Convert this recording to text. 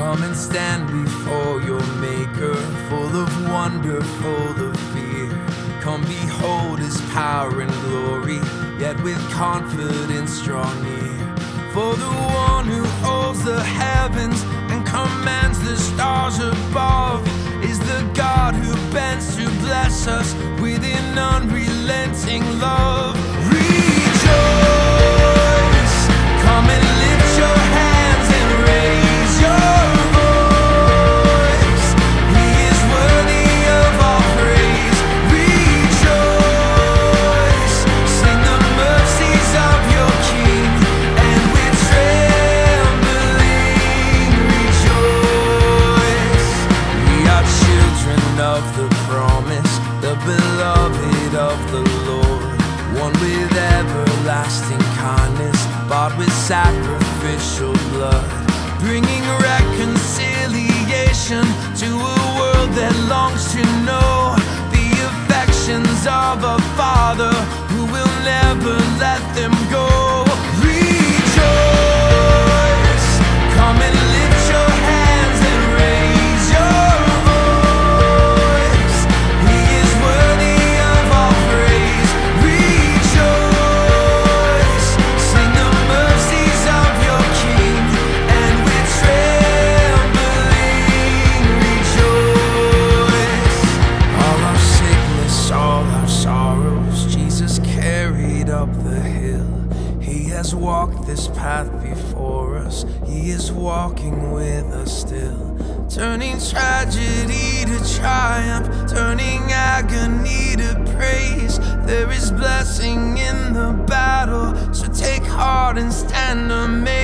Come and stand before your Maker, full of wonder, full of fear. Come behold his power and glory, yet with confidence draw near. For the one who holds the heavens and commands the stars above is the God who bends to bless us with an unrelenting love. Rejoice, come and lift your hands and raise your voice. He is worthy of all praise. Rejoice, sing the mercies of your King, and with trembling rejoice. We are children of the promise, the beloved of the Lord, one with everlasting kindness, bought with sacrificial blood, bringing reconciliation to a world that longs to know the affections of a Father who will never let them go. Rejoice, come and lift your hands and raise your voice. He is worthy of all praise. Rejoice, sing the mercies of your King, and with trembling rejoice. All our sickness, all our sorrows, Jesus carried up the hill. He has walked this path before us, he is walking with us still, turning tragedy to triumph, turning agony to praise. There is blessing in the battle, so take heart and stand amazed.